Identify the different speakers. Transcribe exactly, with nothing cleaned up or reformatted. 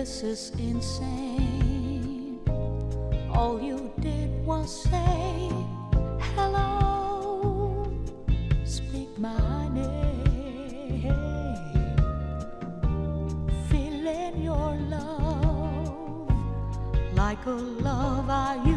Speaker 1: This is insane. All you did was say hello, speak my name, feeling your love like a love I used